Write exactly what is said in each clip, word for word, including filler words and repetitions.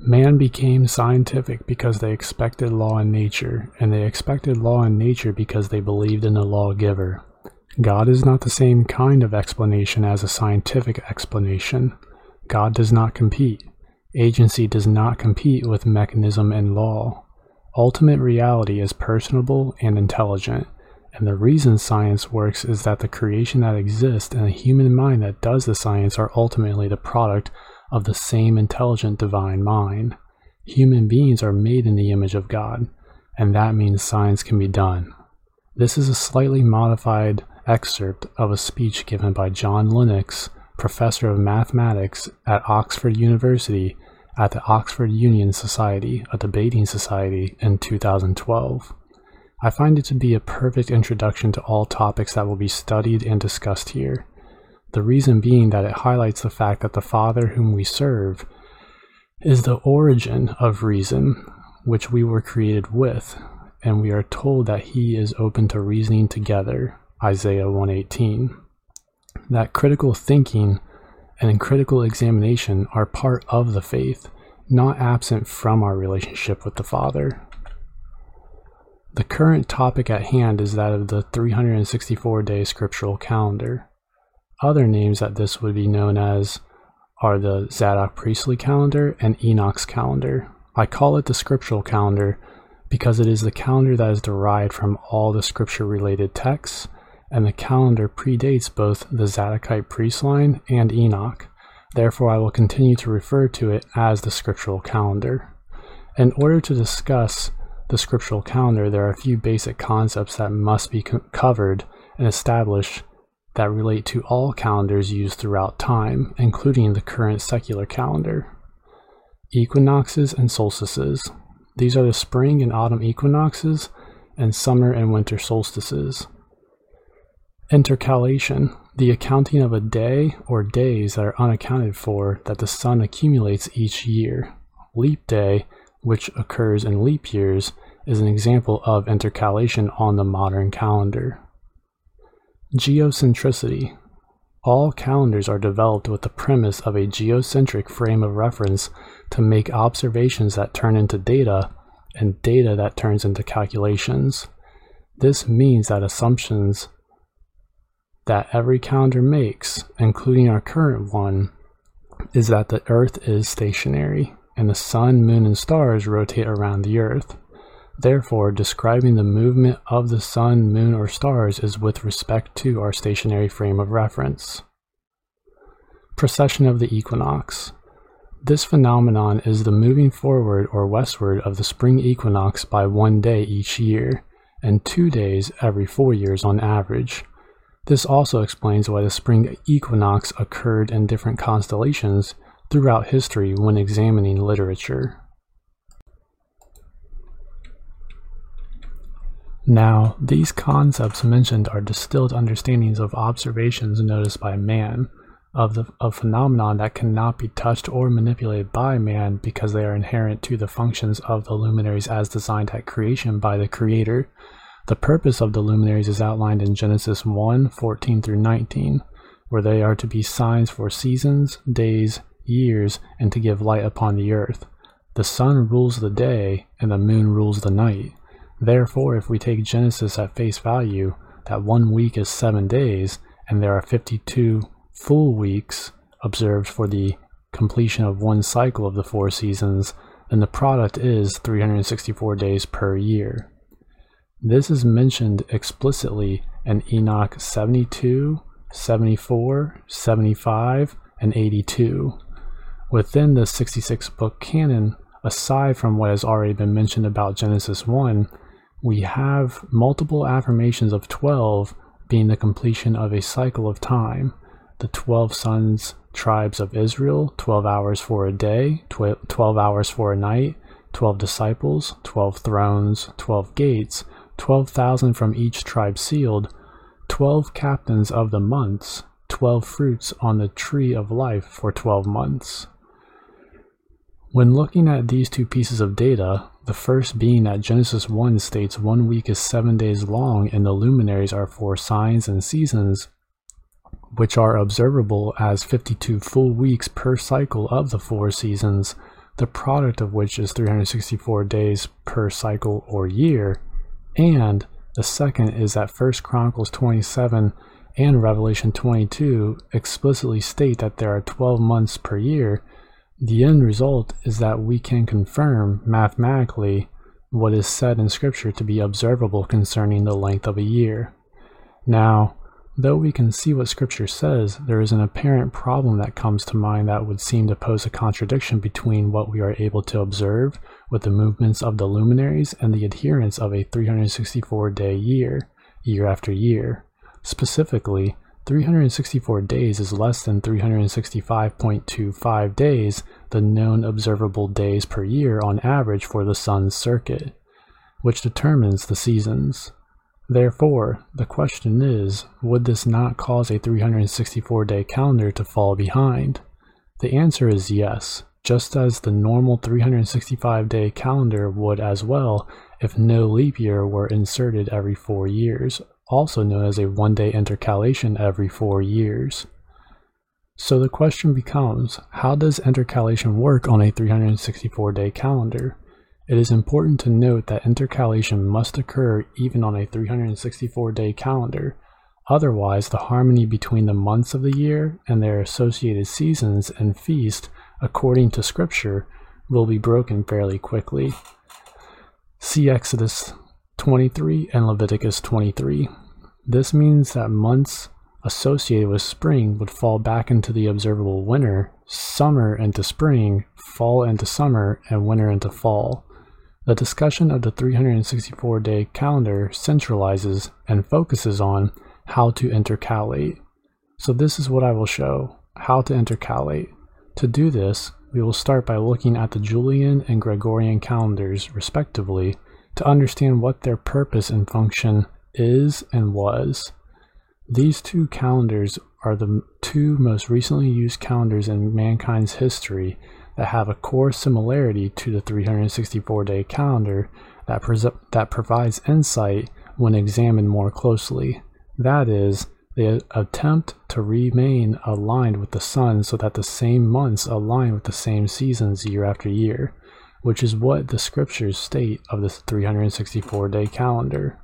Man became scientific because they expected law in nature, and they expected law in nature because they believed in the lawgiver. God is not the same kind of explanation as a scientific explanation. God does not compete. Agency does not compete with mechanism and law. Ultimate reality is personable and intelligent, and the reason science works is that the creation that exists and the human mind that does the science are ultimately the product of the same intelligent divine mind. Human beings are made in the image of God, and that means science can be done. This is a slightly modified excerpt of a speech given by John Lennox, professor of mathematics at Oxford University at the Oxford Union Society, a debating society, in two thousand twelve. I find it to be a perfect introduction to all topics that will be studied and discussed here. The reason being that it highlights the fact that the Father whom we serve is the origin of reason, which we were created with, and we are told that He is open to reasoning together, Isaiah one eighteen. That critical thinking and critical examination are part of the faith, not absent from our relationship with the Father. The current topic at hand is that of the three hundred sixty-four day scriptural calendar. Other names that this would be known as are the Zadok priestly calendar and Enoch's calendar. I call it the scriptural calendar because it is the calendar that is derived from all the scripture-related texts, and the calendar predates both the Zadokite priest line and Enoch. Therefore, I will continue to refer to it as the scriptural calendar. In order to discuss the scriptural calendar, there are a few basic concepts that must be co- covered and established that relate to all calendars used throughout time, including the current secular calendar. Equinoxes and solstices. These are the spring and autumn equinoxes and summer and winter solstices. Intercalation, the accounting of a day or days that are unaccounted for that the sun accumulates each year. Leap day, which occurs in leap years, is an example of intercalation on the modern calendar. Geocentricity. All calendars are developed with the premise of a geocentric frame of reference to make observations that turn into data and data that turns into calculations. This means that assumptions that every calendar makes, including our current one, is that the Earth is stationary and the sun, moon, and stars rotate around the Earth. Therefore, describing the movement of the sun, moon, or stars is with respect to our stationary frame of reference. Precession of the equinox. This phenomenon is the moving forward or westward of the spring equinox by one day each year, and two days every four years on average. This also explains why the spring equinox occurred in different constellations throughout history when examining literature. Now, these concepts mentioned are distilled understandings of observations noticed by man, of the of phenomenon that cannot be touched or manipulated by man because they are inherent to the functions of the luminaries as designed at creation by the Creator. The purpose of the luminaries is outlined in Genesis one, fourteen through nineteen, where they are to be signs for seasons, days, years, and to give light upon the earth. The sun rules the day, and the moon rules the night. Therefore, if we take Genesis at face value, that one week is seven days, and there are fifty-two full weeks observed for the completion of one cycle of the four seasons, then the product is three hundred sixty-four days per year. This is mentioned explicitly in Enoch seventy-two, seventy-four, seventy-five, and eighty-two. Within the sixty-six book canon, aside from what has already been mentioned about Genesis one, we have multiple affirmations of twelve being the completion of a cycle of time. The twelve sons, tribes of Israel, twelve hours for a day, twelve hours for a night, twelve disciples, twelve thrones, twelve gates, twelve thousand from each tribe sealed, twelve captains of the months, twelve fruits on the tree of life for twelve months. When looking at these two pieces of data, the first being that Genesis one states one week is seven days long and the luminaries are for signs and seasons, which are observable as fifty-two full weeks per cycle of the four seasons, the product of which is three hundred sixty-four days per cycle or year, and the second is that First Chronicles twenty-seven and Revelation twenty-two explicitly state that there are twelve months per year, the end result is that we can confirm mathematically what is said in Scripture to be observable concerning the length of a year. Now, though we can see what Scripture says, there is an apparent problem that comes to mind that would seem to pose a contradiction between what we are able to observe with the movements of the luminaries and the adherence of a three hundred sixty-four day year, year after year. Specifically, three hundred sixty-four days is less than three hundred sixty-five point two five days, the known observable days per year on average for the sun's circuit, which determines the seasons. Therefore, the question is, would this not cause a three hundred sixty-four day calendar to fall behind? The answer is yes, just as the normal three hundred sixty-five day calendar would as well if no leap year were inserted every four years, also known as a one-day intercalation every four years. So the question becomes, how does intercalation work on a three hundred sixty-four day calendar? It is important to note that intercalation must occur even on a three hundred sixty-four day calendar. Otherwise, the harmony between the months of the year and their associated seasons and feasts, according to Scripture, will be broken fairly quickly. See Exodus twenty-three and Leviticus twenty-three. This means that months associated with spring would fall back into the observable winter, summer into spring, fall into summer, and winter into fall. The discussion of the three hundred sixty-four day calendar centralizes and focuses on how to intercalate. So this is what I will show, how to intercalate. To do this, we will start by looking at the Julian and Gregorian calendars, respectively, to understand what their purpose and function is and was. These two calendars are the two most recently used calendars in mankind's history that have a core similarity to the three hundred sixty-four day calendar that, that provides insight when examined more closely. That is, they attempt to remain aligned with the sun so that the same months align with the same seasons year after year, which is what the Scriptures state of the three hundred sixty-four day calendar.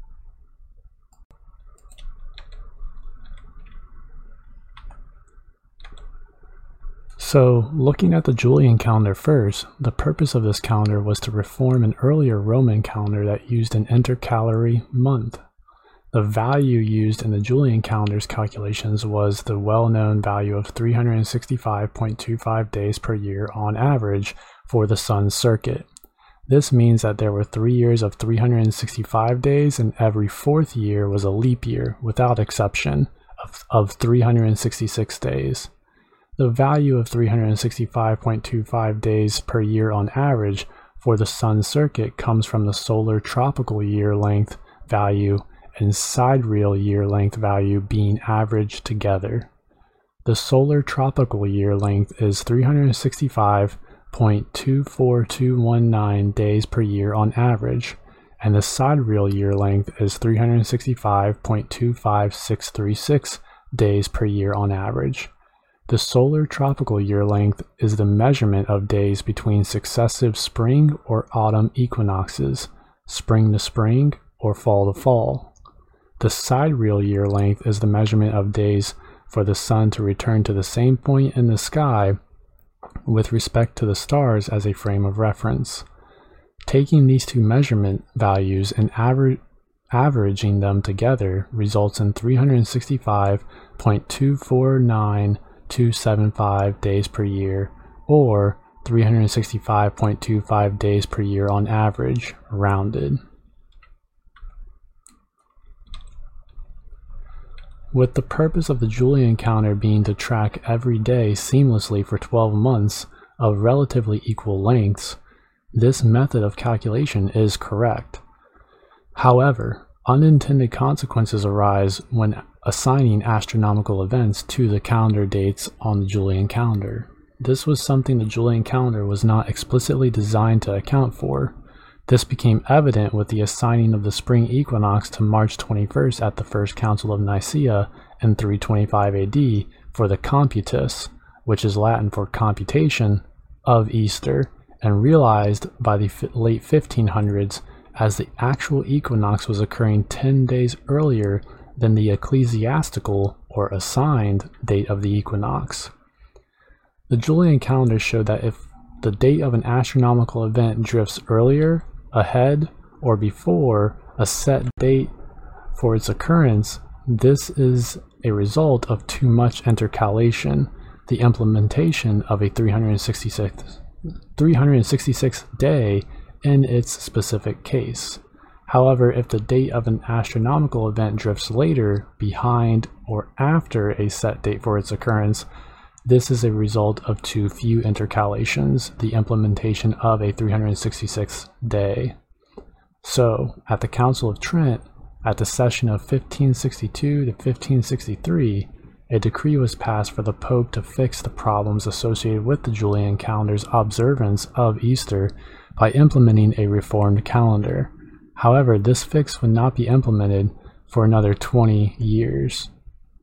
So, looking at the Julian calendar first, the purpose of this calendar was to reform an earlier Roman calendar that used an intercalary month. The value used in the Julian calendar's calculations was the well-known value of three hundred sixty-five point two five days per year on average for the sun's circuit. This means that there were three years of three hundred sixty-five days, and every fourth year was a leap year, without exception, of, of three hundred sixty-six days. The value of three hundred sixty-five point two five days per year on average for the sun's circuit comes from the solar tropical year length value and sidereal year length value being averaged together. The solar tropical year length is three hundred sixty-five point two four two one nine days per year on average, and the sidereal year length is three hundred sixty-five point two five six three six days per year on average. The solar tropical year length is the measurement of days between successive spring or autumn equinoxes, spring to spring or fall to fall. The sidereal year length is the measurement of days for the sun to return to the same point in the sky with respect to the stars as a frame of reference. Taking these two measurement values and aver averaging them together results in three hundred sixty-five point two four nine two seven five days per year, or three hundred sixty-five point two five days per year on average, rounded. With the purpose of the Julian calendar being to track every day seamlessly for twelve months of relatively equal lengths, this method of calculation is correct. However, unintended consequences arise when assigning astronomical events to the calendar dates on the Julian calendar. This was something the Julian calendar was not explicitly designed to account for. This became evident with the assigning of the spring equinox to March twenty-first at the First Council of Nicaea in three twenty-five A D for the computus, which is Latin for computation, of Easter and realized by the late fifteen hundreds as the actual equinox was occurring ten days earlier than the ecclesiastical or assigned date of the equinox. The Julian calendar showed that if the date of an astronomical event drifts earlier, ahead, or before a set date for its occurrence, this is a result of too much intercalation, the implementation of a three hundred sixty-sixth day in its specific case. However, if the date of an astronomical event drifts later, behind, or after a set date for its occurrence, this is a result of too few intercalations, the implementation of a three hundred sixty-sixth day. So, at the Council of Trent, at the session of fifteen sixty-two to fifteen sixty-three, a decree was passed for the Pope to fix the problems associated with the Julian calendar's observance of Easter by implementing a reformed calendar. However, this fix would not be implemented for another twenty years.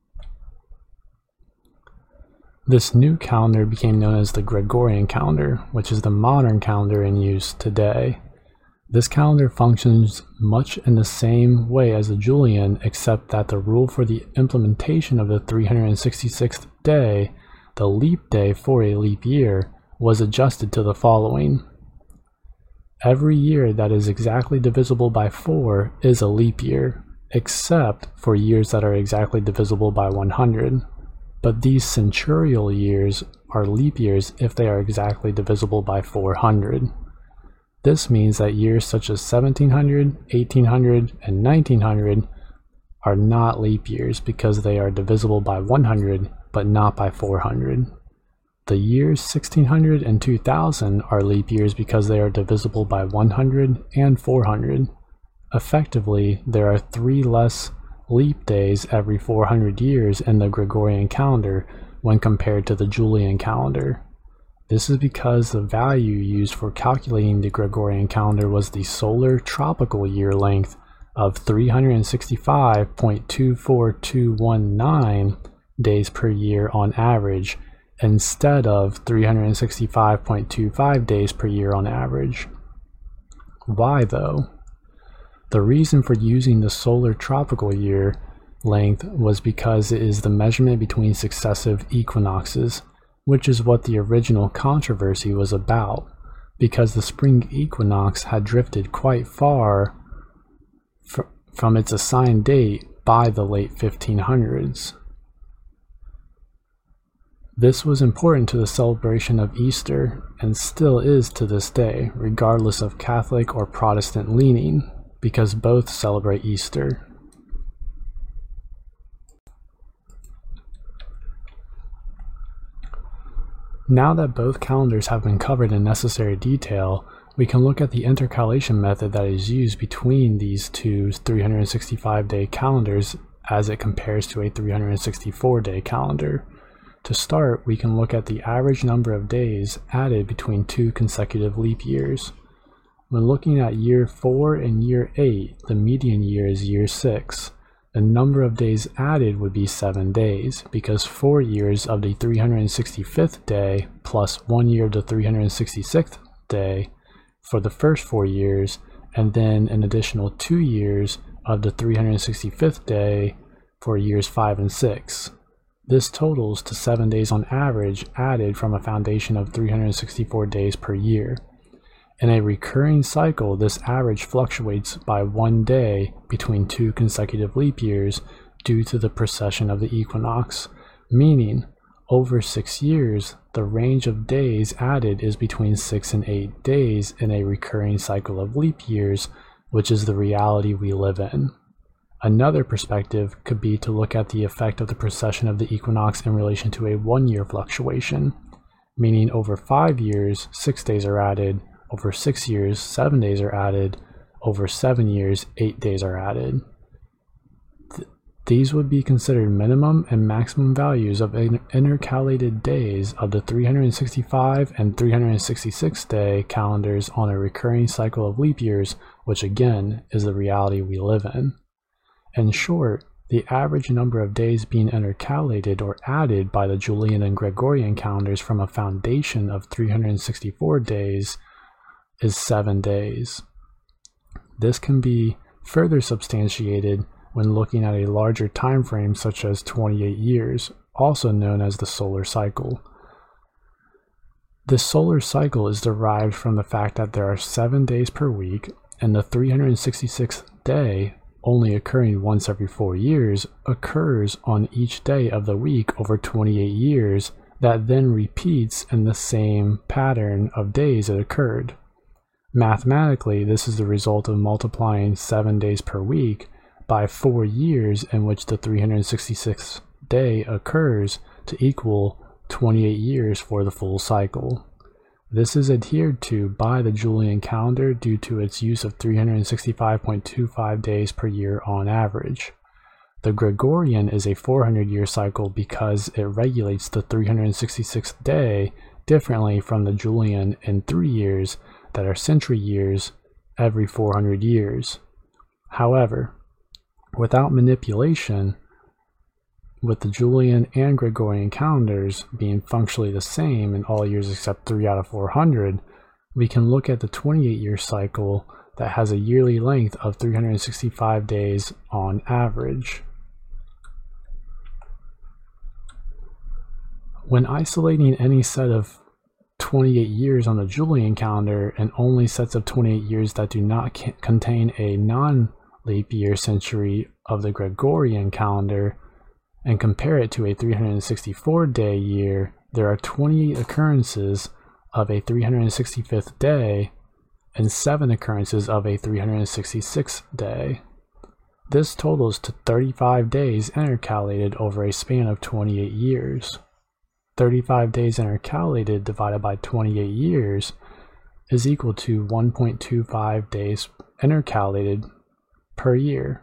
This new calendar became known as the Gregorian calendar, which is the modern calendar in use today. This calendar functions much in the same way as the Julian, except that the rule for the implementation of the three hundred sixty-sixth day, the leap day for a leap year, was adjusted to the following. Every year that is exactly divisible by four is a leap year, except for years that are exactly divisible by one hundred. But these centurial years are leap years if they are exactly divisible by four hundred. This means that years such as seventeen hundred, eighteen hundred, and nineteen hundred are not leap years because they are divisible by one hundred, but not by four hundred. The years sixteen hundred and two thousand are leap years because they are divisible by one hundred and four hundred. Effectively, there are three less leap days every four hundred years in the Gregorian calendar when compared to the Julian calendar. This is because the value used for calculating the Gregorian calendar was the solar tropical year length of three hundred sixty-five point two four two one nine days per year on average, instead of three hundred sixty-five point two five days per year on average. Why though? The reason for using the solar tropical year length was because it is the measurement between successive equinoxes, which is what the original controversy was about, because the spring equinox had drifted quite far fr from its assigned date by the late fifteen hundreds. This was important to the celebration of Easter, and still is to this day, regardless of Catholic or Protestant leaning, because both celebrate Easter. Now that both calendars have been covered in necessary detail, we can look at the intercalation method that is used between these two three hundred sixty-five day calendars as it compares to a three hundred sixty-four day calendar. To start, we can look at the average number of days added between two consecutive leap years. When looking at year four and year eight, the median year is year six. The number of days added would be seven days, because four years of the three hundred sixty-fifth day plus one year of the three hundred sixty-sixth day for the first four years, and then an additional two years of the three hundred sixty-fifth day for years five and six. This totals to seven days on average added from a foundation of three hundred sixty-four days per year. In a recurring cycle, this average fluctuates by one day between two consecutive leap years due to the precession of the equinox, meaning over six years, the range of days added is between six and eight days in a recurring cycle of leap years, which is the reality we live in. Another perspective could be to look at the effect of the precession of the equinox in relation to a one-year fluctuation, meaning over five years, six days are added, over six years, seven days are added, over seven years, eight days are added. Th these would be considered minimum and maximum values of in intercalated days of the three hundred sixty-five and three hundred sixty-six day calendars on a recurring cycle of leap years, which again is the reality we live in. In short, The average number of days being intercalated or added by the Julian and Gregorian calendars from a foundation of three hundred sixty-four days is seven days. This can be further substantiated when looking at a larger time frame such as twenty-eight years, also known as the solar cycle. The solar cycle is derived from the fact that there are seven days per week, and the three hundred sixty-sixth day, only occurring once every four years, occurs on each day of the week over twenty-eight years, that then repeats in the same pattern of days it occurred. Mathematically, this is the result of multiplying seven days per week by four years in which the three hundred sixty-sixth day occurs to equal twenty-eight years for the full cycle. This is adhered to by the Julian calendar due to its use of three hundred sixty-five point two five days per year on average. The Gregorian is a four hundred year cycle because it regulates the three hundred sixty-sixth day differently from the Julian in three years that are century years every four hundred years. However, without manipulation, with the Julian and Gregorian calendars being functionally the same in all years except three out of four hundred, we can look at the twenty-eight year cycle that has a yearly length of three hundred sixty-five days on average. When isolating any set of twenty-eight years on the Julian calendar and only sets of twenty-eight years that do not contain a non-leap year century of the Gregorian calendar, and compare it to a three hundred sixty-four day year, there are twenty-eight occurrences of a three hundred sixty-fifth day and seven occurrences of a three hundred sixty-sixth day. This totals to thirty-five days intercalated over a span of twenty-eight years. thirty-five days intercalated divided by twenty-eight years is equal to one point two five days intercalated per year.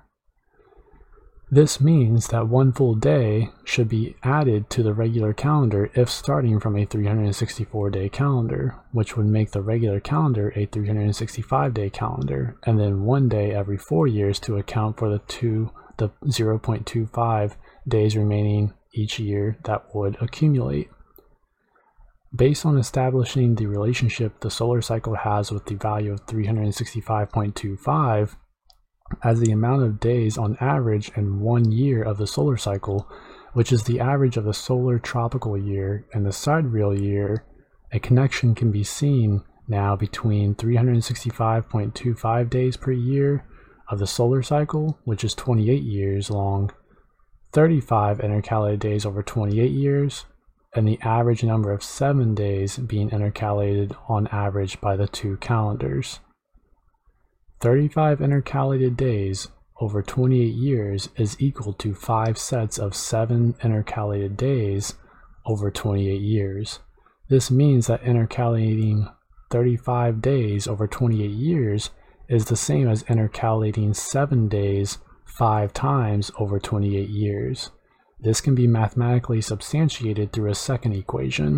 This means that one full day should be added to the regular calendar if starting from a three hundred sixty-four day calendar, which would make the regular calendar a three hundred sixty-five day calendar, and then one day every four years to account for the two the zero point two five days remaining each year that would accumulate. Based on establishing the relationship the solar cycle has with the value of three hundred sixty-five point two five, as the amount of days on average in one year of the solar cycle, which is the average of the solar tropical year and the sidereal year, a connection can be seen now between three hundred sixty-five point two five days per year of the solar cycle, which is twenty-eight years long, thirty-five intercalated days over twenty-eight years, and the average number of seven days being intercalated on average by the two calendars. thirty-five intercalated days over twenty-eight years is equal to five sets of seven intercalated days over twenty-eight years. This means that intercalating thirty-five days over twenty-eight years is the same as intercalating seven days five times over twenty-eight years. This can be mathematically substantiated through a second equation.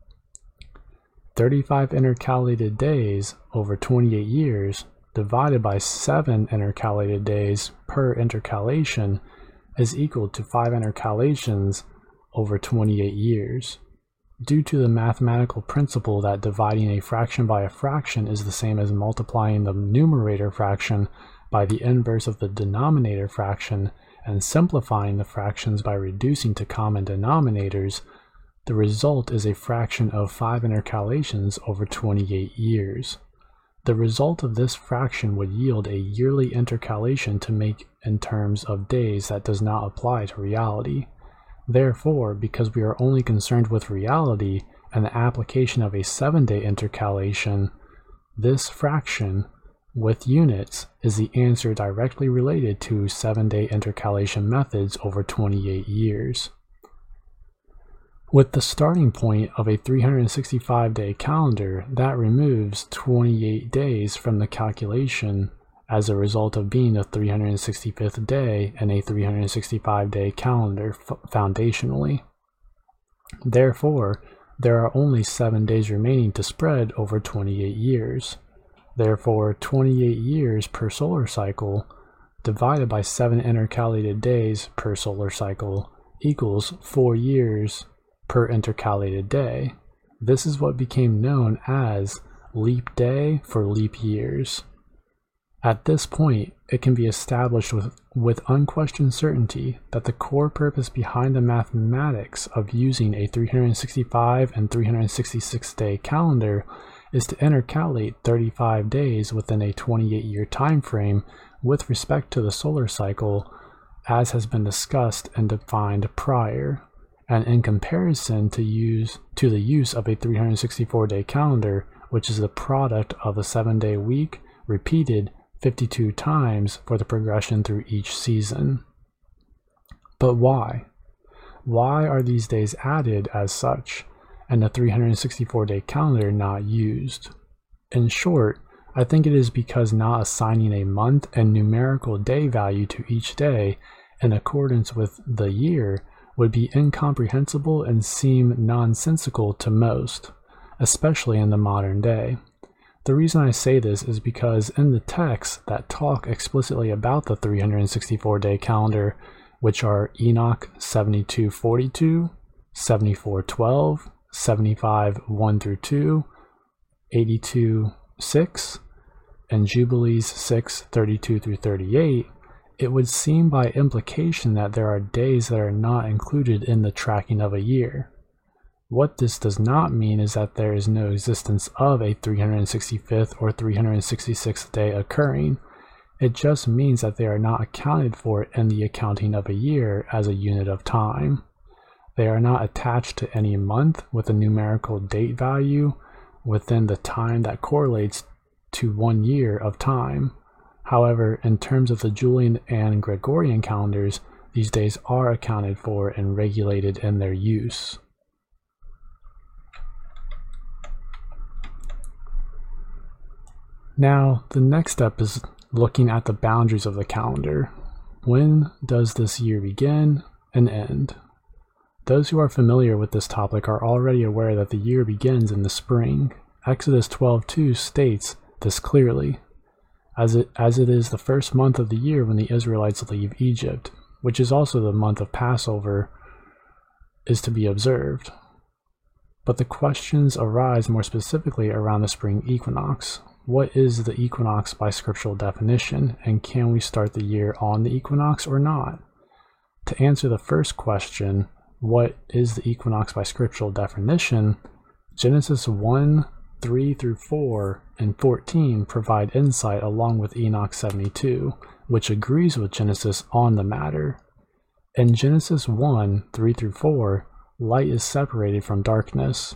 thirty-five intercalated days over twenty-eight years divided by seven intercalated days per intercalation is equal to five intercalations over twenty-eight years. Due to the mathematical principle that dividing a fraction by a fraction is the same as multiplying the numerator fraction by the inverse of the denominator fraction and simplifying the fractions by reducing to common denominators, the result is a fraction of five intercalations over twenty-eight years. The result of this fraction would yield a yearly intercalation to make in terms of days that does not apply to reality. Therefore, because we are only concerned with reality and the application of a seven-day intercalation, this fraction with units is the answer directly related to seven-day intercalation methods over twenty-eight years. With the starting point of a three hundred sixty-five day calendar, that removes twenty-eight days from the calculation as a result of being the three hundred sixty-fifth day in a three hundred sixty-five day calendar foundationally. Therefore, there are only seven days remaining to spread over twenty-eight years. Therefore, twenty-eight years per solar cycle divided by seven intercalated days per solar cycle equals four years per intercalated day. This is what became known as leap day for leap years. At this point, it can be established with, with unquestioned certainty that the core purpose behind the mathematics of using a three hundred sixty-five and three hundred sixty-six day calendar is to intercalate thirty-five days within a twenty-eight year time frame with respect to the solar cycle, as has been discussed and defined prior, and in comparison to use to the use of a three hundred sixty-four day calendar, which is the product of a seven day week repeated fifty-two times for the progression through each season. But why? Why are these days added as such, and the three hundred sixty-four day calendar not used? In short, I think it is because not assigning a month and numerical day value to each day in accordance with the year would be incomprehensible and seem nonsensical to most, especially in the modern day. The reason I say this is because in the texts that talk explicitly about the three hundred sixty-four day calendar, which are Enoch seventy-two forty-two, seventy-four twelve, seventy-five one through two, eighty-two six, and Jubilees six thirty-two through thirty-eight, it would seem by implication that there are days that are not included in the tracking of a year. What this does not mean is that there is no existence of a three hundred sixty-fifth or three hundred sixty-sixth day occurring. It just means that they are not accounted for in the accounting of a year as a unit of time. They are not attached to any month with a numerical date value within the time that correlates to one year of time. However, in terms of the Julian and Gregorian calendars, these days are accounted for and regulated in their use. Now, the next step is looking at the boundaries of the calendar. When does this year begin and end? Those who are familiar with this topic are already aware that the year begins in the spring. Exodus twelve two states this clearly, as it, as it is the first month of the year when the Israelites leave Egypt, which is also the month of Passover, is to be observed. But the questions arise more specifically around the spring equinox. What is the equinox by scriptural definition, and can we start the year on the equinox or not? To answer the first question, what is the equinox by scriptural definition, Genesis one, three through four, and fourteen provide insight along with Enoch seventy-two, which agrees with Genesis on the matter. In Genesis one, three through four, light is separated from darkness.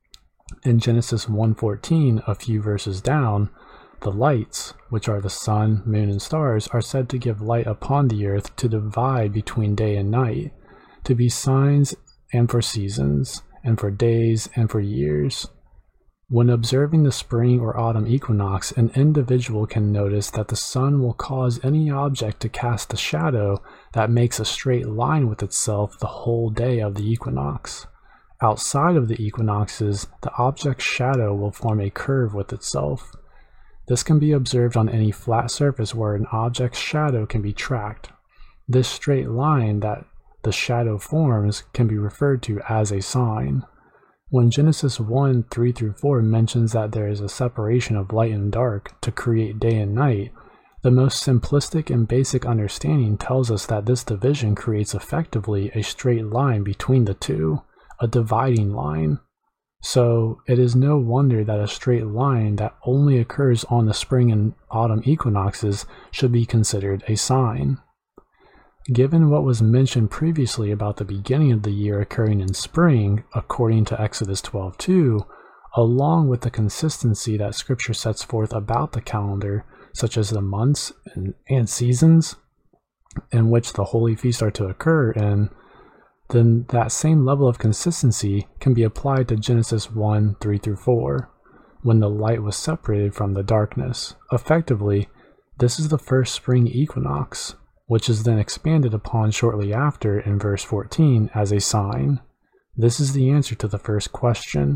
In Genesis one fourteen, a few verses down, the lights, which are the sun, moon, and stars, are said to give light upon the earth to divide between day and night, to be signs and for seasons, and for days and for years. When observing the spring or autumn equinox, an individual can notice that the sun will cause any object to cast a shadow that makes a straight line with itself the whole day of the equinox. Outside of the equinoxes, the object's shadow will form a curve with itself. This can be observed on any flat surface where an object's shadow can be tracked. This straight line that the shadow forms can be referred to as a sign. When Genesis one, three through four mentions that there is a separation of light and dark to create day and night, the most simplistic and basic understanding tells us that this division creates effectively a straight line between the two, a dividing line. So it is no wonder that a straight line that only occurs on the spring and autumn equinoxes should be considered a sign. Given what was mentioned previously about the beginning of the year occurring in spring, according to Exodus twelve two, along with the consistency that Scripture sets forth about the calendar, such as the months and, and seasons in which the holy feasts are to occur in, then that same level of consistency can be applied to Genesis one, three through four, when the light was separated from the darkness. Effectively, this is the first spring equinox, which is then expanded upon shortly after in verse fourteen as a sign. This is the answer to the first question.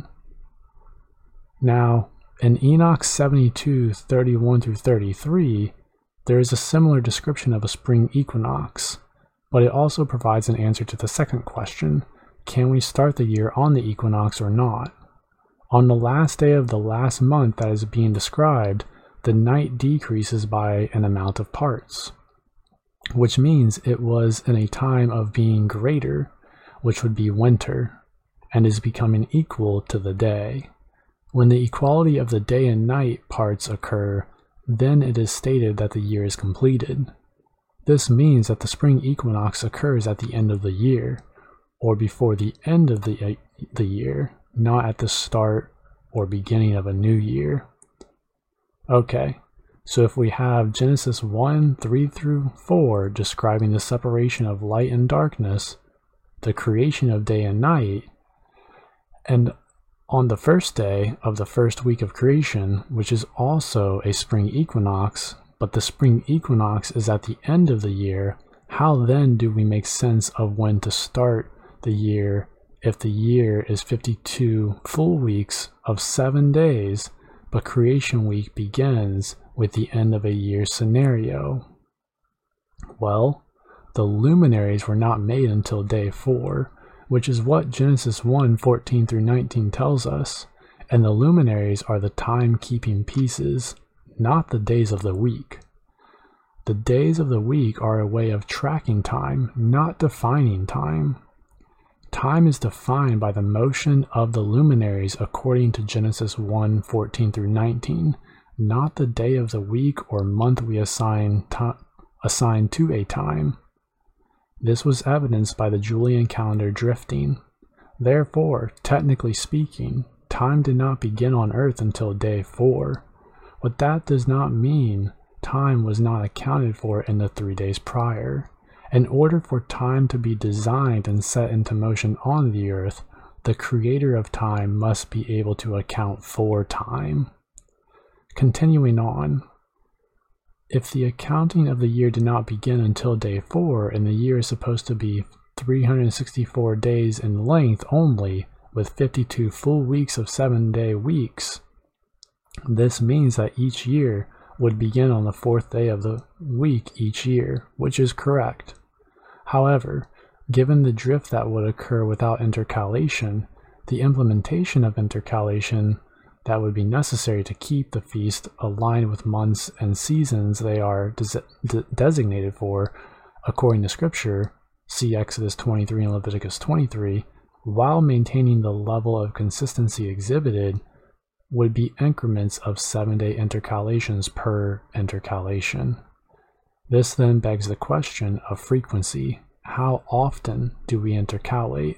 Now, in Enoch seventy-two, thirty-one through thirty-three, There is a similar description of a spring equinox, but it also provides an answer to the second question: can we start the year on the equinox or not? On the last day of the last month that is being described, the night decreases by an amount of parts, which means it was in a time of being greater, which would be winter, and is becoming equal to the day. When the equality of the day and night parts occur, then it is stated that the year is completed. This means that the spring equinox occurs at the end of the year, or before the end of the, the year, not at the start or beginning of a new year. Okay, so if we have Genesis one, three through four describing the separation of light and darkness, the creation of day and night, and on the first day of the first week of creation, which is also a spring equinox, but the spring equinox is at the end of the year, how then do we make sense of when to start the year if the year is fifty-two full weeks of seven days, but creation week begins with the end of a year scenario? Well, the luminaries were not made until day four, which is what Genesis one, fourteen through nineteen tells us, and the luminaries are the time-keeping pieces, not the days of the week. The days of the week are a way of tracking time, not defining time. Time is defined by the motion of the luminaries according to Genesis one, fourteen through nineteen, not the day of the week or month we assign, to- assign to a time. This was evidenced by the Julian calendar drifting. Therefore, technically speaking, time did not begin on Earth until day four. But that does not mean time was not accounted for in the three days prior. In order for time to be designed and set into motion on the Earth, the creator of time must be able to account for time. Continuing on, if the accounting of the year did not begin until day four, and the year is supposed to be three hundred sixty-four days in length only, with fifty-two full weeks of seven-day weeks, this means that each year would begin on the fourth day of the week each year, which is correct. However, given the drift that would occur without intercalation, the implementation of intercalation that would be necessary to keep the feast aligned with months and seasons they are des- de- designated for, according to Scripture, see Exodus twenty-three and Leviticus twenty-three, while maintaining the level of consistency exhibited, would be increments of seven-day intercalations per intercalation. This then begs the question of frequency. How often do we intercalate?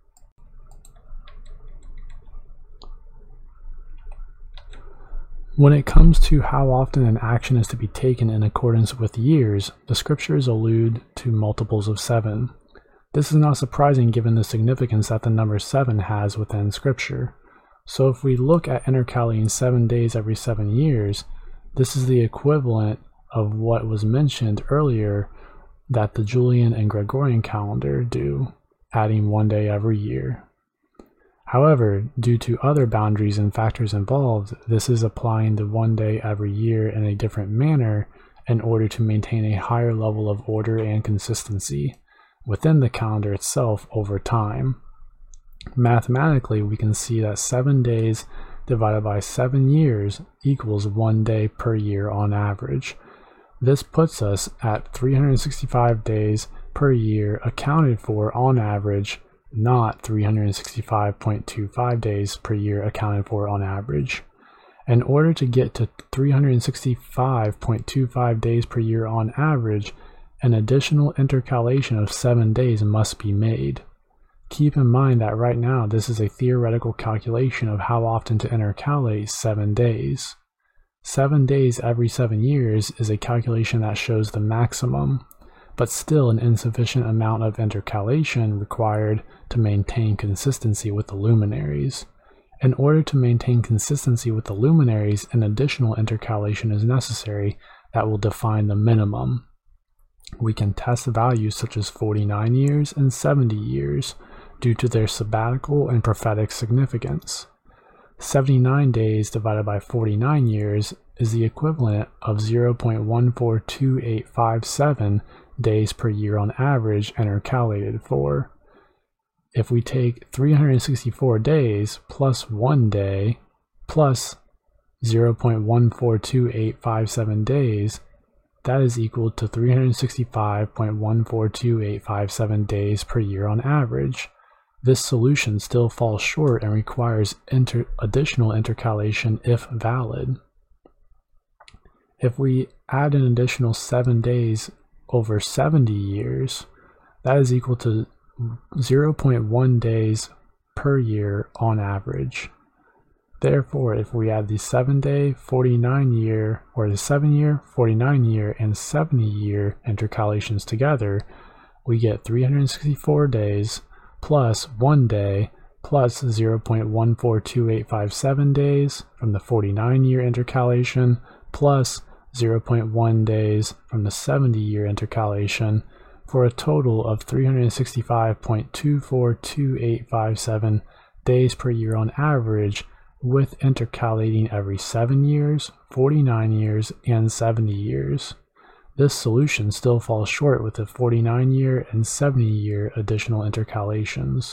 When it comes to how often an action is to be taken in accordance with years, the scriptures allude to multiples of seven. This is not surprising given the significance that the number seven has within Scripture. So if we look at intercalating seven days every seven years, this is the equivalent of what was mentioned earlier that the Julian and Gregorian calendar do, adding one day every year. However, due to other boundaries and factors involved, this is applying the one day every year in a different manner in order to maintain a higher level of order and consistency within the calendar itself over time. Mathematically, we can see that seven days divided by seven years equals one day per year on average. This puts us at three hundred sixty-five days per year accounted for on average, not three hundred sixty-five point two five days per year accounted for on average. In order to get to three hundred sixty-five point two five days per year on average, an additional intercalation of seven days must be made. Keep in mind that right now this is a theoretical calculation of how often to intercalate seven days. Seven days every seven years is a calculation that shows the maximum, but still an insufficient amount of intercalation required to maintain consistency with the luminaries. In order to maintain consistency with the luminaries, an additional intercalation is necessary that will define the minimum. We can test values such as forty-nine years and seventy years due to their sabbatical and prophetic significance. seventy-nine days divided by forty-nine years is the equivalent of zero point one four two eight five seven days per year on average intercalated for. If we take three hundred sixty-four days plus one day plus zero point one four two eight five seven days, that is equal to three hundred sixty-five point one four two eight five seven days per year on average. This solution still falls short and requires inter additional intercalation if valid. If we add an additional seven days over seventy years, that is equal to zero point one days per year on average. Therefore, if we add the seven day, forty-nine year, or the seven year, forty-nine year, and seventy year intercalations together, we get three hundred sixty-four days plus one day plus zero point one four two eight five seven days from the forty-nine year intercalation plus zero point one days from the seventy year intercalation, for a total of three hundred sixty-five point two four two eight five seven days per year on average, with intercalating every seven years, forty-nine years, and seventy years. This solution still falls short with the forty-nine year and seventy year additional intercalations.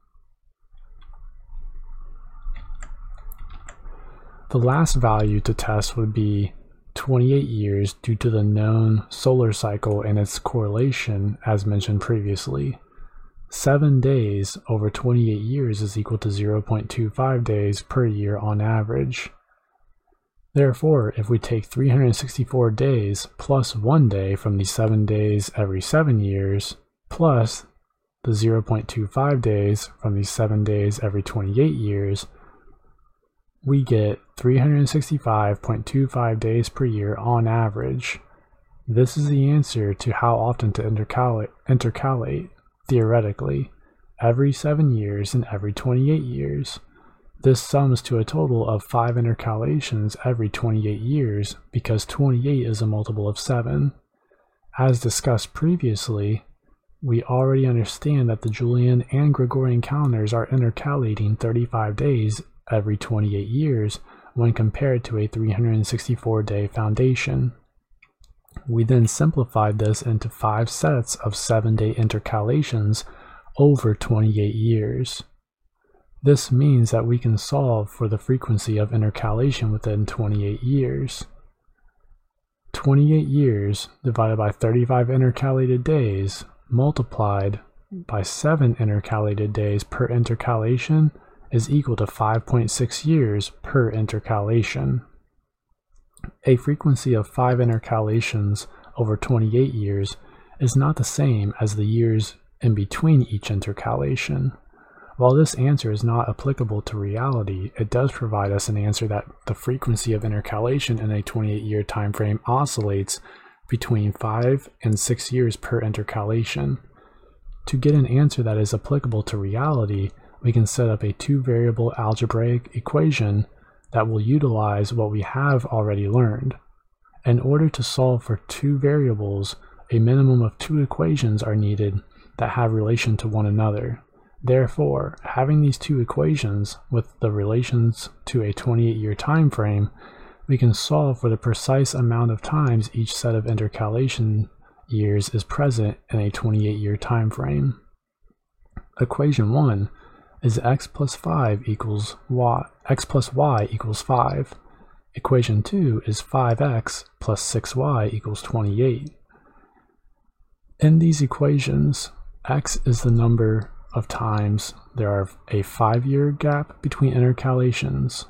The last value to test would be twenty-eight years due to the known solar cycle and its correlation as mentioned previously. seven days over twenty-eight years is equal to zero point two five days per year on average. Therefore, if we take three hundred sixty-four days plus one day from the seven days every seven years plus the zero point two five days from the seven days every twenty-eight years, we get three hundred sixty-five point two five days per year on average. This is the answer to how often to intercalate, intercalate theoretically, every seven years and every twenty-eight years. This sums to a total of five intercalations every twenty-eight years because twenty-eight is a multiple of seven. As discussed previously, we already understand that the Julian and Gregorian calendars are intercalating thirty-five days every twenty-eight years when compared to a three hundred sixty-four day foundation. We then simplified this into five sets of seven day intercalations over twenty-eight years. This means that we can solve for the frequency of intercalation within twenty-eight years. twenty-eight years divided by thirty-five intercalated days multiplied by seven intercalated days per intercalation is equal to five point six years per intercalation. A frequency of five intercalations over twenty-eight years is not the same as the years in between each intercalation. While this answer is not applicable to reality, it does provide us an answer that the frequency of intercalation in a twenty-eight year time frame oscillates between five and six years per intercalation. To get an answer that is applicable to reality, we can set up a two-variable algebraic equation that will utilize what we have already learned. In order to solve for two variables, a minimum of two equations are needed that have relation to one another. Therefore, having these two equations with the relations to a twenty-eight year time frame, we can solve for the precise amount of times each set of intercalation years is present in a twenty-eight year time frame. Equation one is x plus five equals y, x plus y equals five. Equation two is five x plus six y equals twenty-eight. In these equations, x is the number of times there are a five year gap between intercalations.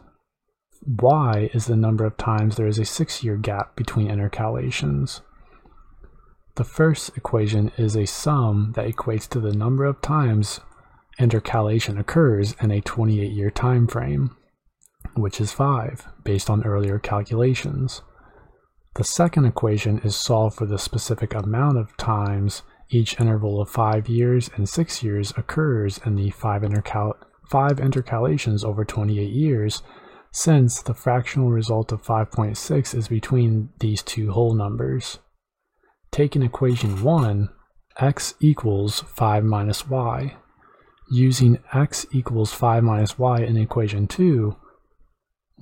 Y is the number of times there is a six year gap between intercalations. The first equation is a sum that equates to the number of times intercalation occurs in a twenty-eight year time frame, which is five, based on earlier calculations. The second equation is solved for the specific amount of times each interval of five years and six years occurs in the five, intercal five intercalations over twenty-eight years, since the fractional result of five point six is between these two whole numbers. Taking equation one, x equals five minus y. Using x equals five minus y in equation two,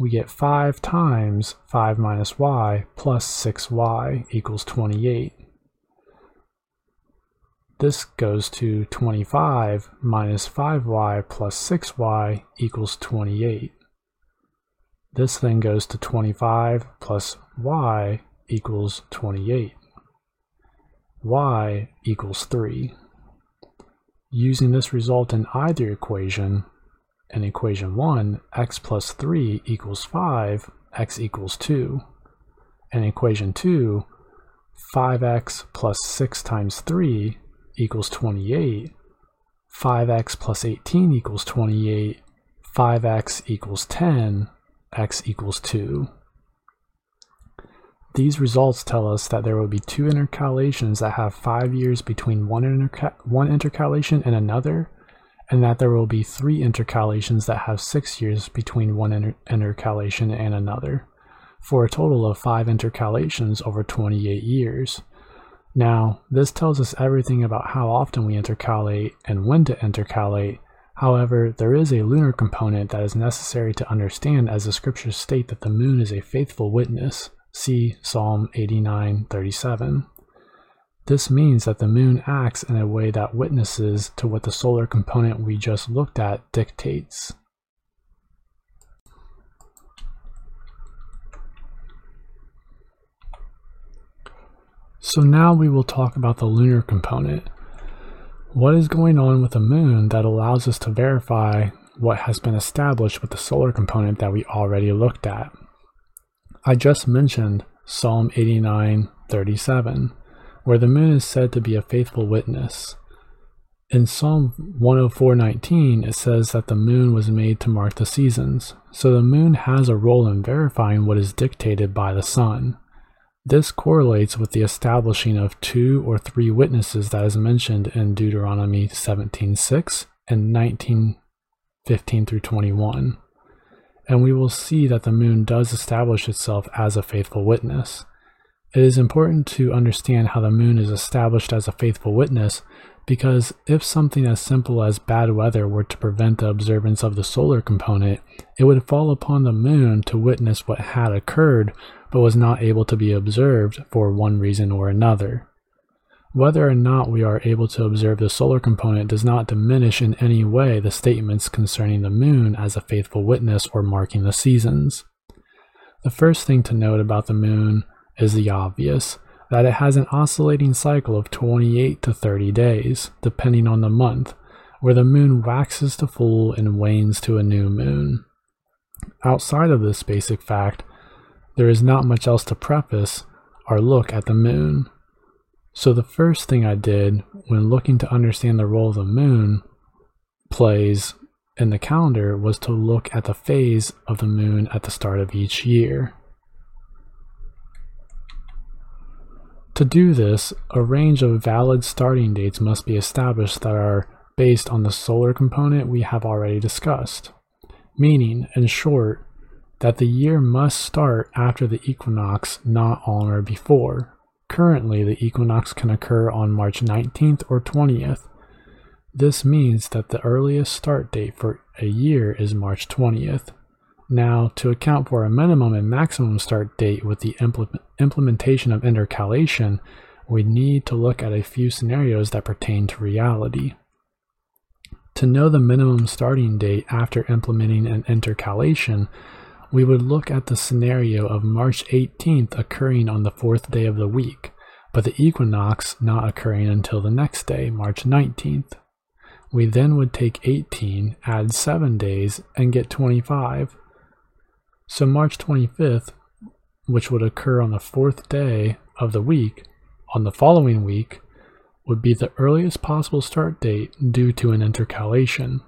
we get five times five minus y plus six y equals twenty-eight. This goes to twenty-five minus five y plus six y equals twenty-eight. This then goes to twenty-five plus y equals twenty-eight. Y equals three. Using this result in either equation, in equation one, x plus three equals five, x equals two. In equation two, five x plus six times three equals twenty-eight, five x plus eighteen equals twenty-eight, five x equals ten, x equals two. These results tell us that there will be two intercalations that have five years between one, interca one intercalation and another, and that there will be three intercalations that have six years between one inter intercalation and another, for a total of five intercalations over twenty-eight years. Now, this tells us everything about how often we intercalate and when to intercalate. However, there is a lunar component that is necessary to understand, as the scriptures state that the moon is a faithful witness. See Psalm eighty-nine thirty-seven. This means that the moon acts in a way that witnesses to what the solar component we just looked at dictates. So now we will talk about the lunar component. What is going on with the moon that allows us to verify what has been established with the solar component that we already looked at? I just mentioned Psalm eighty-nine thirty-seven, where the moon is said to be a faithful witness. In Psalm one oh four nineteen, it says that the moon was made to mark the seasons, so the moon has a role in verifying what is dictated by the sun. This correlates with the establishing of two or three witnesses that is mentioned in Deuteronomy seventeen six and nineteen fifteen through twenty-one. And we will see that the moon does establish itself as a faithful witness. It is important to understand how the moon is established as a faithful witness, because if something as simple as bad weather were to prevent the observance of the solar component, it would fall upon the moon to witness what had occurred but was not able to be observed for one reason or another. Whether or not we are able to observe the solar component does not diminish in any way the statements concerning the moon as a faithful witness or marking the seasons. The first thing to note about the moon is the obvious, that it has an oscillating cycle of twenty-eight to thirty days, depending on the month, where the moon waxes to full and wanes to a new moon. Outside of this basic fact, there is not much else to preface our look at the moon. So the first thing I did when looking to understand the role the moon plays in the calendar was to look at the phase of the moon at the start of each year. To do this, a range of valid starting dates must be established that are based on the solar component we have already discussed, meaning, in short, that the year must start after the equinox, not on or before. Currently, the equinox can occur on March nineteenth or twentieth. This means that the earliest start date for a year is March twentieth. Now, to account for a minimum and maximum start date with the implement implementation of intercalation, we need to look at a few scenarios that pertain to reality. To know the minimum starting date after implementing an intercalation, we would look at the scenario of March eighteenth occurring on the fourth day of the week, but the equinox not occurring until the next day, March nineteenth. We then would take eighteen, add seven days, and get twenty-five. So March twenty-fifth, which would occur on the fourth day of the week, on the following week, would be the earliest possible start date due to an intercalation.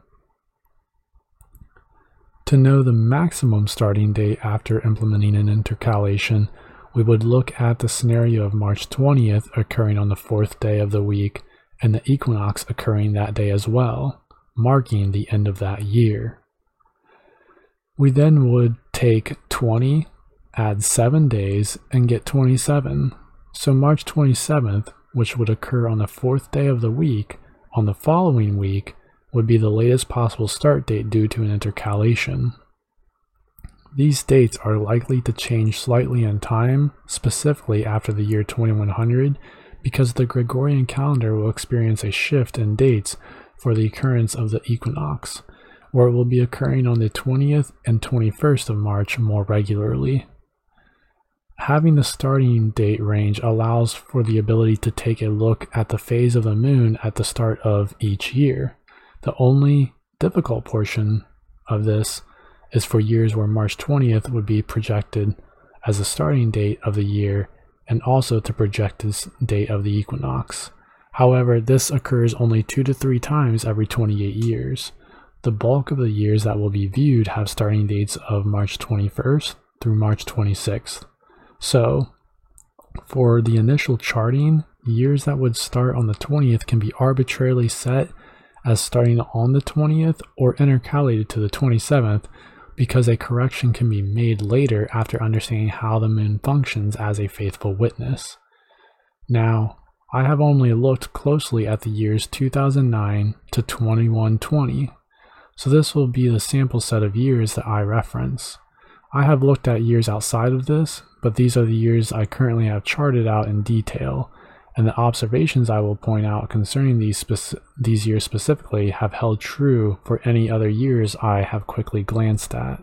To know the maximum starting date after implementing an intercalation, we would look at the scenario of March twentieth occurring on the fourth day of the week and the equinox occurring that day as well, marking the end of that year. We then would take twenty, add seven days, and get twenty-seven. So March twenty-seventh, which would occur on the fourth day of the week, on the following week, would be the latest possible start date due to an intercalation. These dates are likely to change slightly in time, specifically after the year twenty-one hundred, because the Gregorian calendar will experience a shift in dates for the occurrence of the equinox, where it will be occurring on the twentieth and twenty-first of March more regularly. Having the starting date range allows for the ability to take a look at the phase of the moon at the start of each year. The only difficult portion of this is for years where March twentieth would be projected as the starting date of the year and also to project this date of the equinox. However, this occurs only two to three times every twenty-eight years. The bulk of the years that will be viewed have starting dates of March twenty-first through March twenty-sixth. So, for the initial charting, years that would start on the twentieth can be arbitrarily set as starting on the twentieth or intercalated to the twenty-seventh, because a correction can be made later after understanding how the moon functions as a faithful witness. Now, I have only looked closely at the years two thousand nine to twenty-one twenty, so this will be the sample set of years that I reference. I have looked at years outside of this, but these are the years I currently have charted out in detail, and the observations I will point out concerning these, speci- these years specifically have held true for any other years I have quickly glanced at.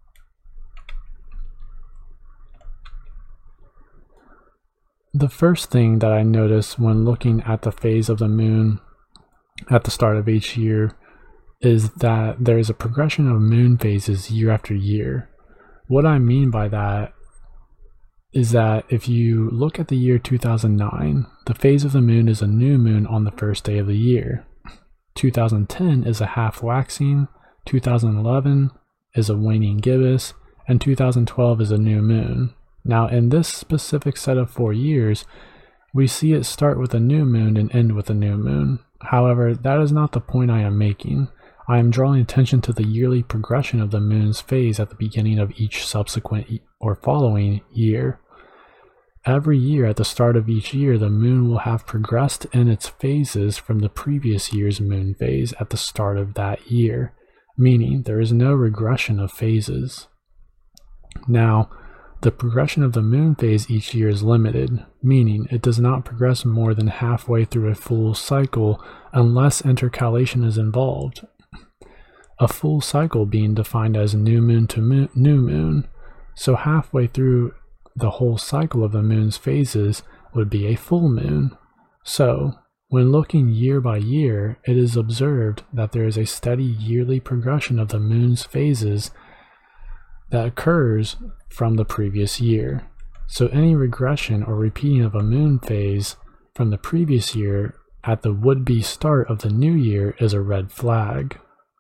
The first thing that I notice when looking at the phase of the moon at the start of each year is that there is a progression of moon phases year after year. What I mean by that is that if you look at the year two thousand nine, the phase of the moon is a new moon on the first day of the year. two thousand ten is a half waxing, two thousand eleven is a waning gibbous, and two thousand twelve is a new moon. Now, in this specific set of four years, we see it start with a new moon and end with a new moon. However, that is not the point I am making. I am drawing attention to the yearly progression of the moon's phase at the beginning of each subsequent or following year. Every year at the start of each year, the moon will have progressed in its phases from the previous year's moon phase at the start of that year, meaning there is no regression of phases. Now, the progression of the moon phase each year is limited, meaning it does not progress more than halfway through a full cycle unless intercalation is involved. A full cycle being defined as new moon to mo- new moon, so halfway through the whole cycle of the moon's phases would be a full moon. So, when looking year by year, it is observed that there is a steady yearly progression of the moon's phases that occurs from the previous year. So any regression or repeating of a moon phase from the previous year at the would-be start of the new year is a red flag.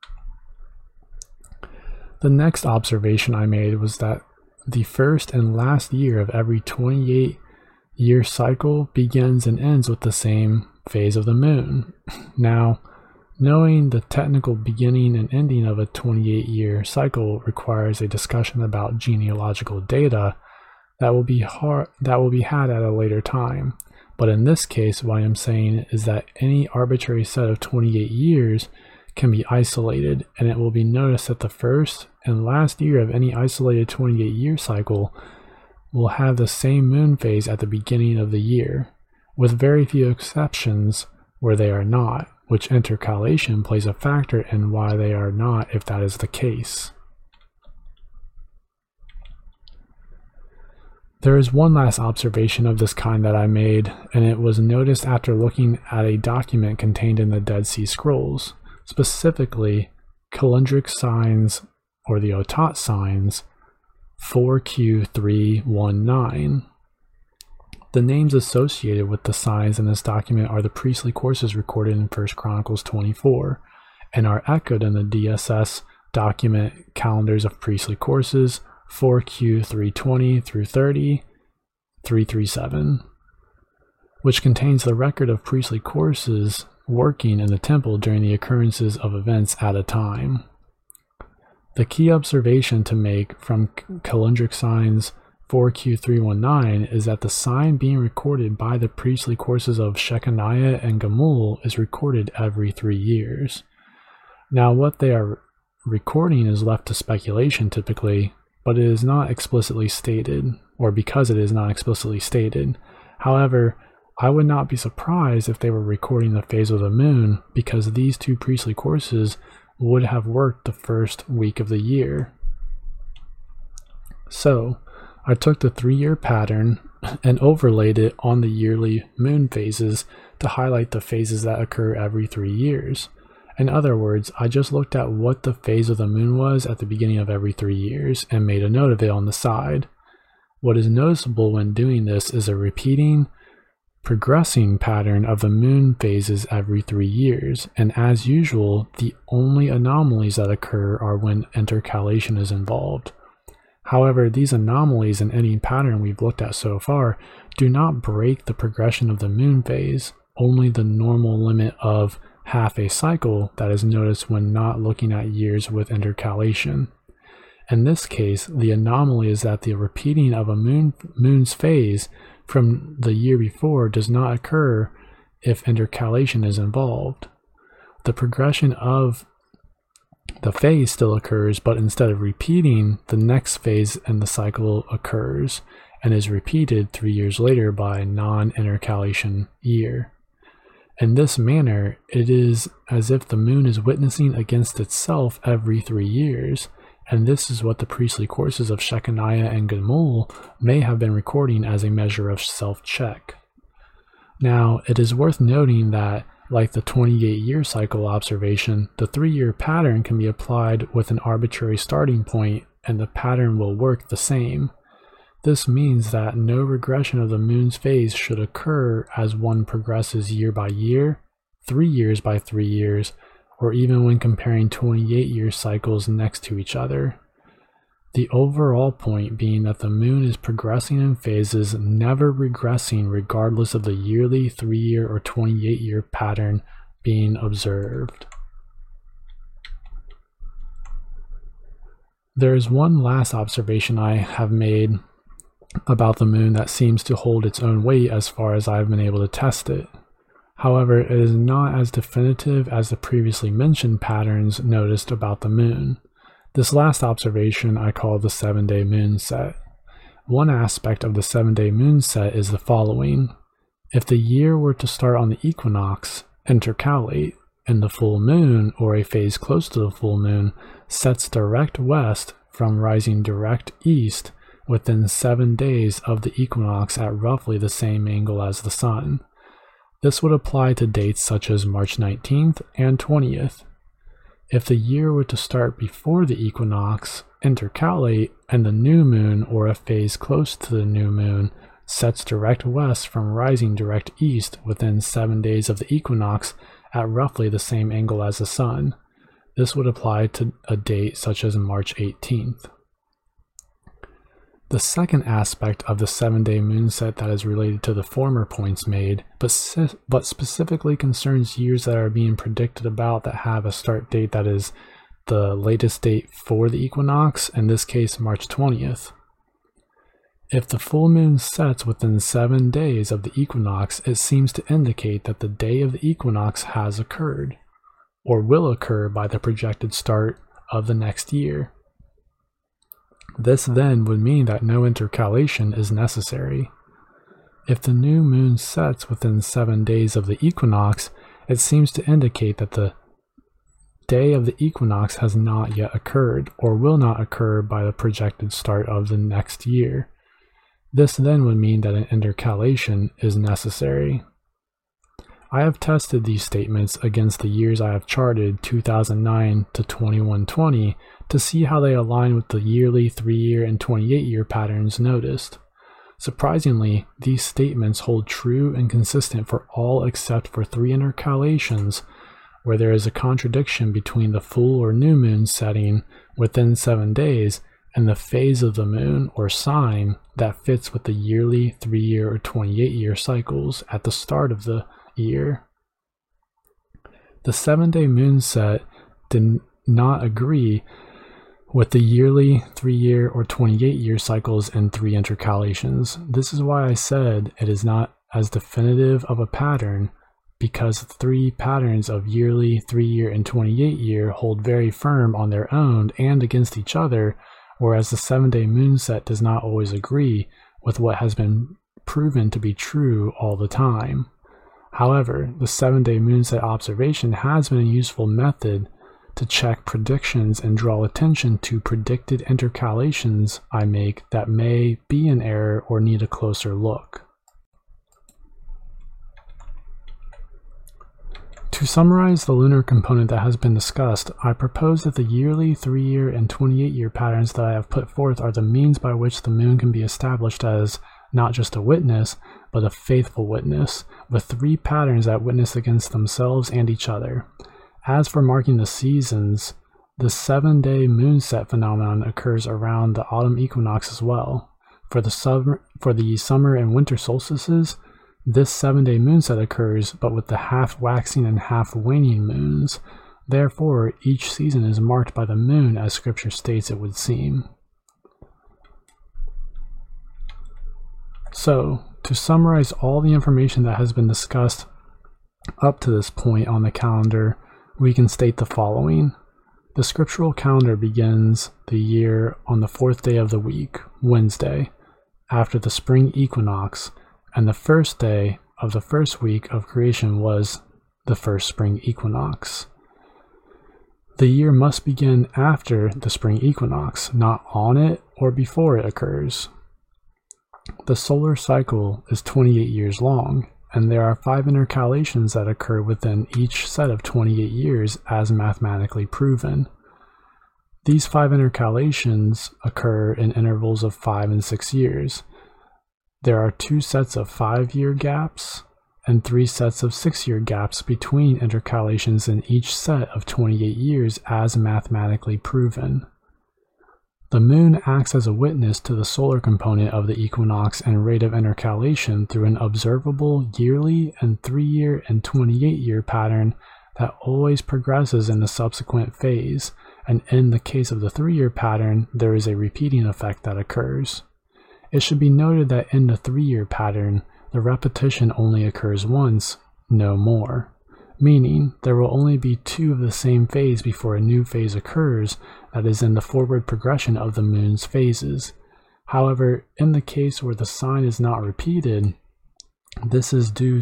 The next observation I made was that the first and last year of every twenty-eight year cycle begins and ends with the same phase of the moon. Now, knowing the technical beginning and ending of a twenty-eight year cycle requires a discussion about genealogical data that will be hard, that will be had at a later time. But in this case, what I am saying is that any arbitrary set of twenty-eight years can be isolated, and it will be noticed that the first and last year of any isolated twenty-eight year cycle will have the same moon phase at the beginning of the year, with very few exceptions where they are not, which intercalation plays a factor in why they are not if that is the case. There is one last observation of this kind that I made, and it was noticed after looking at a document contained in the Dead Sea Scrolls, specifically calendric signs, or the Otat signs, four Q three one nine. The names associated with the signs in this document are the priestly courses recorded in First Chronicles twenty-four, and are echoed in the D S S document Calendars of Priestly Courses four Q three twenty through thirty, three thirty-seven, which contains the record of priestly courses working in the temple during the occurrences of events at a time. The key observation to make from calendric signs four Q three one nine is that the sign being recorded by the priestly courses of Shechaniah and Gamul is recorded every three years. Now, what they are recording is left to speculation typically, but it is not explicitly stated, or because it is not explicitly stated. However, I would not be surprised if they were recording the phase of the moon, because these two priestly courses would have worked the first week of the year. So, I took the three-year pattern and overlaid it on the yearly moon phases to highlight the phases that occur every three years. In other words, I just looked at what the phase of the moon was at the beginning of every three years and made a note of it on the side. What is noticeable when doing this is a repeating, progressing pattern of the moon phases every three years, and as usual, the only anomalies that occur are when intercalation is involved. However, these anomalies in any pattern we've looked at so far do not break the progression of the moon phase, only the normal limit of half a cycle that is noticed when not looking at years with intercalation. In this case, the anomaly is that the repeating of a moon, moon's phase from the year before does not occur if intercalation is involved. The progression of the phase still occurs, but instead of repeating, the next phase in the cycle occurs and is repeated three years later by a non-intercalation year. In this manner, it is as if the moon is witnessing against itself every three years, and this is what the priestly courses of Shechaniah and Gemul may have been recording as a measure of self-check. Now, it is worth noting that, like the twenty-eight year cycle observation, the three-year pattern can be applied with an arbitrary starting point, and the pattern will work the same. This means that no regression of the moon's phase should occur as one progresses year by year, three years by three years, or even when comparing twenty-eight year cycles next to each other. The overall point being that the moon is progressing in phases, never regressing regardless of the yearly, three year, or twenty-eight year pattern being observed. There is one last observation I have made about the moon that seems to hold its own weight as far as I've been able to test it. However, it is not as definitive as the previously mentioned patterns noticed about the moon. This last observation I call the seven-day moon set. One aspect of the seven-day moon set is the following. If the year were to start on the equinox, intercalate, and the full moon, or a phase close to the full moon, sets direct west from rising direct east within seven days of the equinox at roughly the same angle as the sun. This would apply to dates such as March nineteenth and twentieth. If the year were to start before the equinox, intercalate, and the new moon, or a phase close to the new moon, sets direct west from rising direct east within seven days of the equinox at roughly the same angle as the sun. This would apply to a date such as March eighteenth. The second aspect of the seven-day moon set that is related to the former points made, but, but specifically concerns years that are being predicted about that have a start date that is the latest date for the equinox, in this case March twentieth. If the full moon sets within seven days of the equinox, it seems to indicate that the day of the equinox has occurred, or will occur by the projected start of the next year. This then would mean that no intercalation is necessary. If the new moon sets within seven days of the equinox, it seems to indicate that the day of the equinox has not yet occurred, or will not occur by the projected start of the next year. This then would mean that an intercalation is necessary. I have tested these statements against the years I have charted two thousand nine to twenty-one twenty to see how they align with the yearly, three-year, and twenty-eight year patterns noticed. Surprisingly, these statements hold true and consistent for all except for three intercalations where there is a contradiction between the full or new moon setting within seven days and the phase of the moon or sign that fits with the yearly, three-year, or twenty-eight year cycles at the start of the year. The seven-day moon set did not agree with the yearly, three-year, or twenty-eight year cycles and three intercalations. This is why I said it is not as definitive of a pattern, because three patterns of yearly, three-year, and twenty-eight year hold very firm on their own and against each other, whereas the seven-day moon set does not always agree with what has been proven to be true all the time. However, the seven-day moon set observation has been a useful method to check predictions and draw attention to predicted intercalations I make that may be in error or need a closer look. To summarize the lunar component that has been discussed, I propose that the yearly, three-year, and twenty-eight year patterns that I have put forth are the means by which the moon can be established as not just a witness, but a faithful witness, with three patterns that witness against themselves and each other. As for marking the seasons, the seven-day moon set phenomenon occurs around the autumn equinox as well. For the summer, for the summer and winter solstices, this seven-day moon set occurs, but with the half-waxing and half-waning moons. Therefore, each season is marked by the moon, as Scripture states it would seem. So, to summarize all the information that has been discussed up to this point on the calendar, we can state the following. The scriptural calendar begins the year on the fourth day of the week, Wednesday, after the spring equinox, and the first day of the first week of creation was the first spring equinox. The year must begin after the spring equinox, not on it or before it occurs. The solar cycle is twenty-eight years long, and there are five intercalations that occur within each set of twenty-eight years as mathematically proven. These five intercalations occur in intervals of five and six years. There are two sets of five-year gaps and three sets of six-year gaps between intercalations in each set of twenty-eight years as mathematically proven. The moon acts as a witness to the solar component of the equinox and rate of intercalation through an observable yearly and three-year and twenty-eight year pattern that always progresses in the subsequent phase, and in the case of the three-year pattern, there is a repeating effect that occurs. It should be noted that in the three-year pattern, the repetition only occurs once, no more, meaning there will only be two of the same phase before a new phase occurs that is in the forward progression of the moon's phases. However, in the case where the sign is not repeated, this is due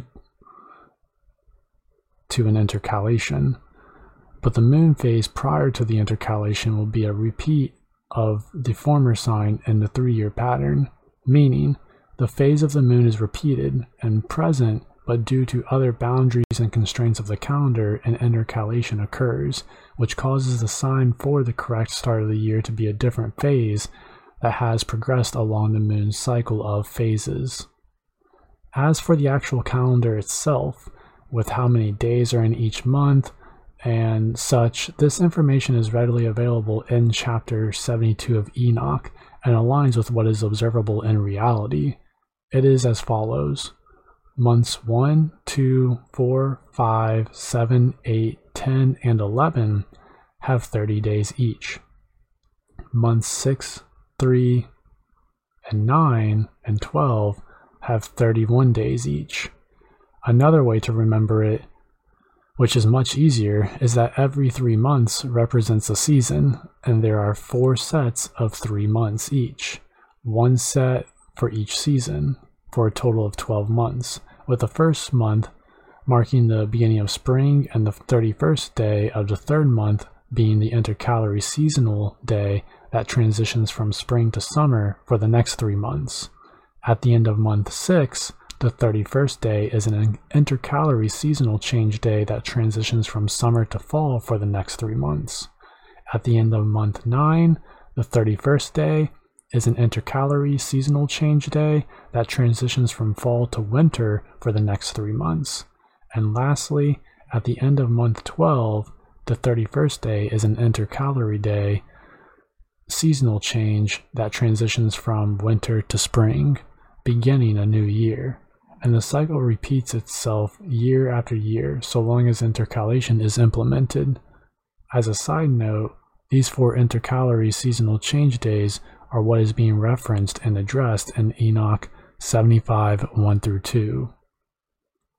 to an intercalation, but the moon phase prior to the intercalation will be a repeat of the former sign in the three-year pattern, meaning the phase of the moon is repeated and present, but due to other boundaries and constraints of the calendar, an intercalation occurs, which causes the sign for the correct start of the year to be a different phase that has progressed along the moon's cycle of phases. As for the actual calendar itself, with how many days are in each month and such, this information is readily available in chapter seventy-two of Enoch and aligns with what is observable in reality. It is as follows. Months one, two, four, five, seven, eight, ten, and eleven have thirty days each. Months six, three, and nine, and twelve have thirty-one days each. Another way to remember it, which is much easier, is that every three months represents a season, and there are four sets of three months each, one set for each season, for a total of twelve months, with the first month marking the beginning of spring and the thirty-first day of the third month being the intercalary seasonal day that transitions from spring to summer for the next three months. At the end of month six, the thirty-first day is an intercalary seasonal change day that transitions from summer to fall for the next three months. At the end of month nine, the thirty-first day is an intercalary seasonal change day that transitions from fall to winter for the next three months. And lastly, at the end of month twelve, the thirty-first day is an intercalary day seasonal change that transitions from winter to spring, beginning a new year. And the cycle repeats itself year after year so long as intercalation is implemented. As a side note, these four intercalary seasonal change days are what is being referenced and addressed in Enoch seventy-five, one through two.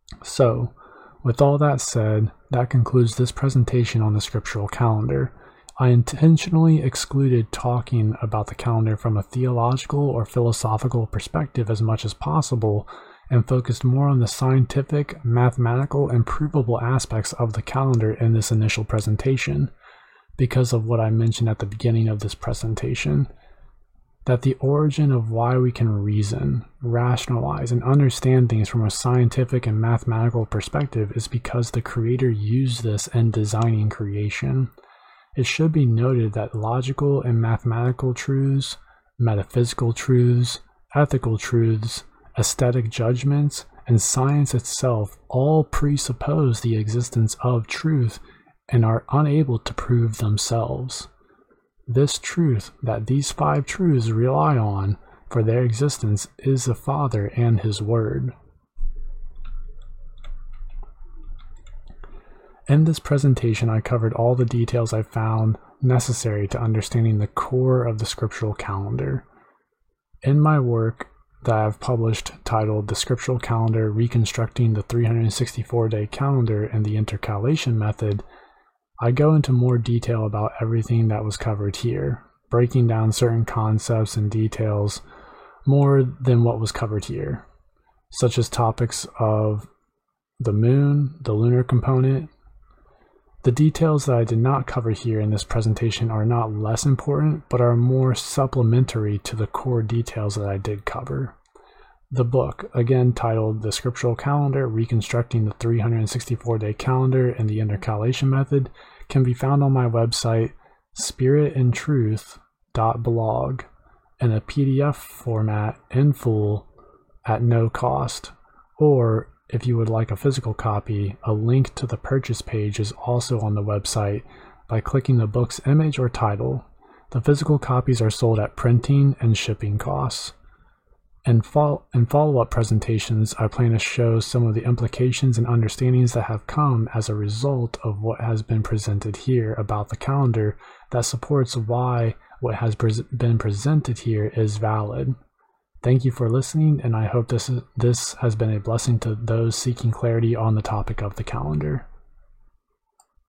So, with all that said, that concludes this presentation on the scriptural calendar. I intentionally excluded talking about the calendar from a theological or philosophical perspective as much as possible, and focused more on the scientific, mathematical, and provable aspects of the calendar in this initial presentation, because of what I mentioned at the beginning of this presentation, that the origin of why we can reason, rationalize, and understand things from a scientific and mathematical perspective is because the Creator used this in designing creation. It should be noted that logical and mathematical truths, metaphysical truths, ethical truths, aesthetic judgments, and science itself all presuppose the existence of truth and are unable to prove themselves. This truth that these five truths rely on for their existence is the Father and His Word. In this presentation, I covered all the details I found necessary to understanding the core of the scriptural calendar. In my work that I've published titled The Scriptural Calendar, Reconstructing the three hundred sixty-four day Calendar and the Intercalation Method, I go into more detail about everything that was covered here, breaking down certain concepts and details more than what was covered here, such as topics of the moon, the lunar component. The details that I did not cover here in this presentation are not less important, but are more supplementary to the core details that I did cover. The book, again titled The Scriptural Calendar, Reconstructing the three hundred sixty-four day Calendar and the Intercalation Method, can be found on my website, spirit and truth dot blog, in a P D F format in full at no cost, or if you would like a physical copy, a link to the purchase page is also on the website by clicking the book's image or title. The physical copies are sold at printing and shipping costs. In, fo- in follow-up presentations, I plan to show some of the implications and understandings that have come as a result of what has been presented here about the calendar that supports why what has pre- been presented here is valid. Thank you for listening, and I hope this, is, this has been a blessing to those seeking clarity on the topic of the calendar.